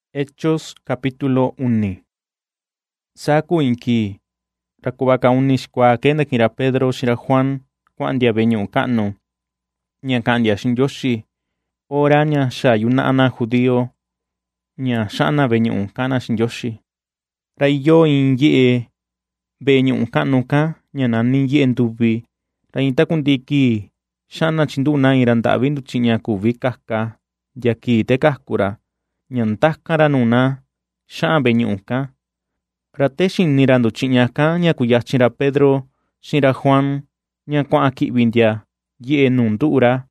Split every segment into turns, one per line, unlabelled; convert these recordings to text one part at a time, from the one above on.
Hechos capítulo 1. Saku inki. Rakubaka unishkwa kira Pedro shira Juan kuandia beñu kano. Nya kandia shinyoshi. Ora nya shayuna ana judío. Nya shana beñu kana shinyoshi. Raiyo inye beñu kano ka nya nani ye ndubi. Rainta kundiki shana chinduna iranda bindu chinya kuvi kaka. Yaki te kakura. Ñantakara nuna sha'a beñu'ka. Rate shinnirandu chiñaka ña kuyachira Pedro shira Juan ña kua'a ki'vindia ye'e nundu'ura.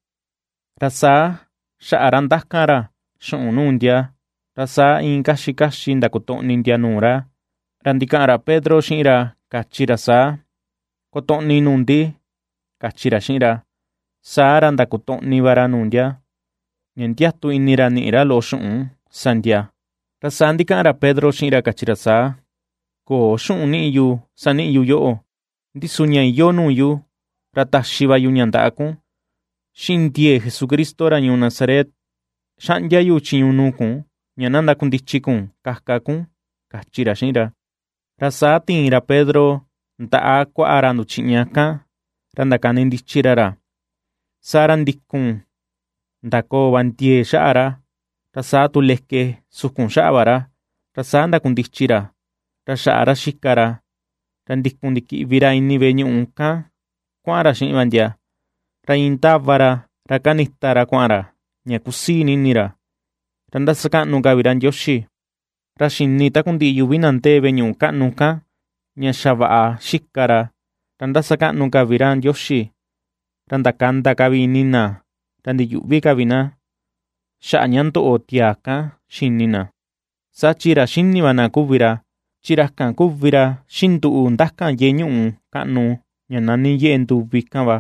Rasa sha'ara ndakara xu'un nundia. Rasa in kaxi ndakuto'nindia nura. Randika'ra Pedro shi'ra kachira sa. Koto'ni nundi kachira shi'ra. Sara ndakuto'nivara nundia. Ñantiatu inira ni'ra lo xu'un sandia. Rasa ndika'ra Pedro shi'ra kachira sa. Ko xu'un ni'yu sa ni'yu yo'o. Ndisu ña iyo nu'yu. Rataxivayu ñanda'akun. Xindie Jesucristo ra ñuu Nazaret. Xa'nyayu chiñu nukun. Ña nandakundichikun kakakun. Kachira shi'ra. Rasa ti'ira Pedro nta'a kua'ara nduchi'ñaka. Randakani ndichirara. Sara ndikun. Ndako bantie sha'ara. Rasa tuleke sukun sha'avara. Rasa ndakundichira. Rasha'ara shikara. Randikun ndikivira ini beñu'ka. Kua'ara shi'vandia. Raintavara. Rakanitara kua'ara. Ña kusini inira. Randasaka'nu kavira Ndioxi. Rashini takundiyu binante beñu'u ka'nuka. Ña xava'a shikara. Randasaka'nu kavira Ndioxi. Randakanta kavinina. Randiyu'vi kavina. Sha'a ña nto'o tiaka shinina. Sa chira shinivana kuvira. Chirakan kuvira shindu'u ndaka ye ñu'u ka'nu ña nani ye'e nduvika.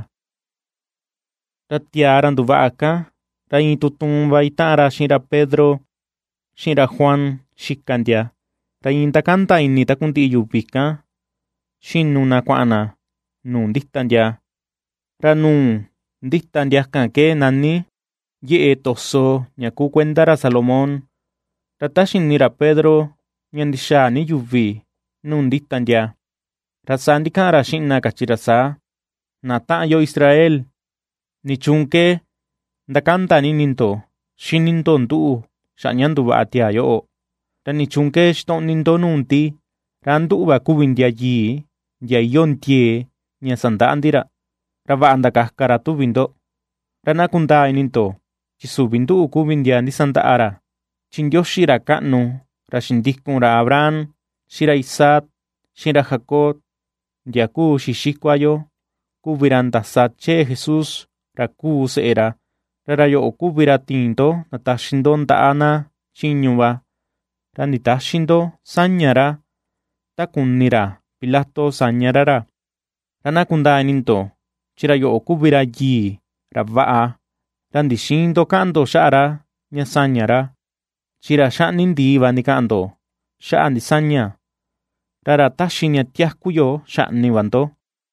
Ra tiara nduva'aka. Ra in tutunva ita'ara shi'ra Pedro shi'ra Juan xikandia. Ra in takanta ini takunti'i yuvika. Shinuna kua'ana nu nditandia. Ra nu nditandiaka ke nani ye'e toso ña ku kuendara Salomón. Ra ta xinira Pedro ña ndixa ni yuvi nu nditandia. Ra sa ndika'ra xi'na kachira sa. Na ta'yo Israel. Ni chunke ndakanta nininto xininto ndu'u xa ña nduva'a tia yo'o. Ra ni chunke xto'ninto nunti. Ra ndu'va kuvindia yi ndia iyo ntie ña sanda'andira. Ra va'a ndakakara tuvinto. Ra nakunda ininto chi suvi ndu'u kuvindia ndisanda'ara. Chi Ndioxi ra ka'nu ra xindikun ra Abraham shira Isaac shira Jacob. Ndia ku xixikuayo. Kuvira ndasa che Jesus ra ku se'era. Ra yo'o kuvira tinto nataxinto nda'ana chiñuva. Ra nditaxinto sañara. Takunira Pilato sañarara. Ra nakunda ininto chi ra yo'o kuvira yi ra va'a. Ra ndixinto ka'anto xa'ara ña sañara. Chira xa'ni ndiva ndika'anto xa'a ndisaña. Ra taxi ña tiakuyo xa'nivanto.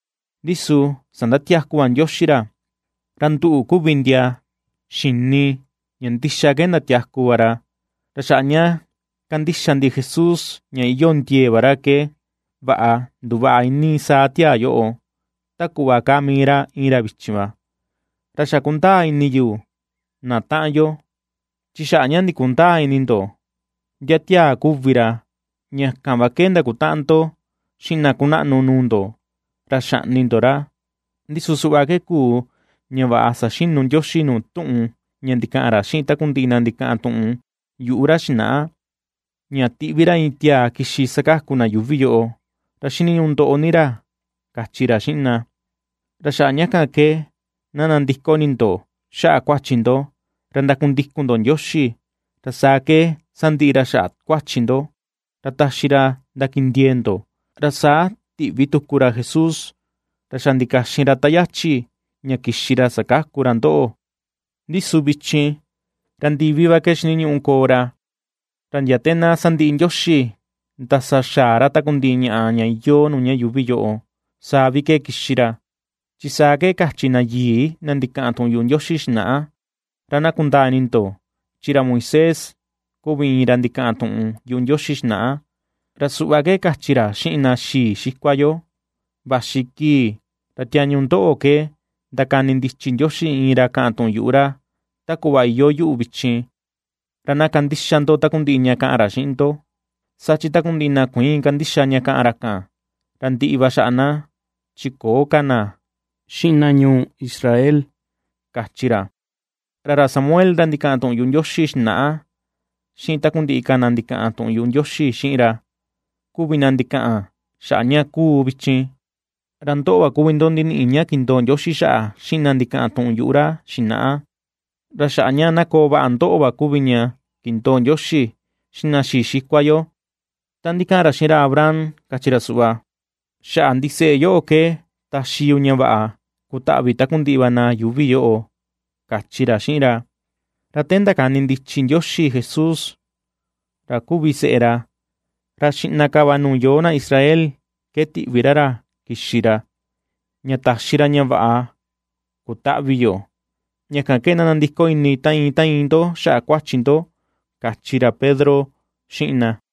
Ndisu sandatiakuva Ndioxira. Ra ndu'u kuvindia xini ña ndixa ke ndatiakuvara. Ra xa'a ña kandixandi Jesus ña iyo ntievara ke va'a nduva'a ini saa tia yo'o. Takuva kamira ira vichiva. Ra xa kundaa iniyu na ta'yo. Chi xa'a ña ndikundaa ininto. Ndia tia kuvira. Ñakan va ke ndakuta'anto xina kuna'nu nunto. Ra xa'nintora. Ndisu su'va ke kuu ña va'a saxinu Ndioxi nu tu'un ña ndika'ara xi'in takunti'na ndika'a tu'un yu'ura xina'a. Ña ti'vira in tia kixi sakakuna yuvi yo'o. Ra xiniñu nto'onira. Kachira xi'na. Ra xa'a ñakan ke na nandikoninto xa'a kuachinto. Ra ndakundikunto Ndioxi. Ra saa ke sandi'ira xa'a kuachinto. Ra taxira ndakindiento. Ra saa ti'vi tukura Jesus. Ra xa ndikaxinra tayachi ña kixira sakakura nto'o. Ndisu vichin. Ra ndiviva ke xiniñu'u koora. Ra ndiatena sandi'i Ndioxi. Ntasa xaara takundi'i ña'a ña iyo nu ña yuvi yo'o. Savi ke kixira. Chi saa ke kachina yi na ndika'a tu'un yu'u Ndioxi xina'a. Ra nakunda ininto chi ra Moisés kuvi ra ndika'a tu'un yu'u Ndioxi xina'a, ra su'va ke kachi ra xi'in na xii xikua yo. Vaxi kii ra tiañu ndo'o ke ndakani ndichi Ndioxi iin ra ka'an tu'un yu'u ra, ta ku'va iyó yu'u vichin. Ra na kandixa ndo takundi'i ña ka'an ra xi'in ndo, sachi takundi'i na kuiin kandixa ña ka'an ra kàn, ra ndi'i va xa'a na, chikoo ka na xi'in na ñuu Israel ―kachi ra. Ra Samuel ra ndika'an tu'un yu'u Ndioxi xina'a, xi'in takundi'i ka na ndika'an tu'un yu'u Ndioxi xi'in ra, kuvi na ndika'an xa'a ña kúu vichin. Ra ndo'o va kuvi ndo ndini'i ña kindoo Ndioxi xa'a xi'in na ndika'an tu'un yu'u ra xina'a. Ra xa'a ña na koo va'a ndo'o va kuvi ña kindoo Ndioxi xi'in na xii xikua yo. Ta ndika'an ra xi'in ra Abraham, kachi ra su'va: “Xa'a ndise'e yo'o ke taxi yu ña va'a kuta'vi takundi'i va na yuvi yo'o”, kachi ra xi'in ra. Ra te ndakani ndichi Ndioxi Jesús, ra kuvi se'e ra, ra xi'na ka va nuu yoo na Israel ke ti'vi ra kixi ra, ña taxi ra ña va'a kuta'vi yo. Ñakan ke na nandiko ini ta iin ndo xa'a kuachi ndo ―kachi ra Pedro xi'in na.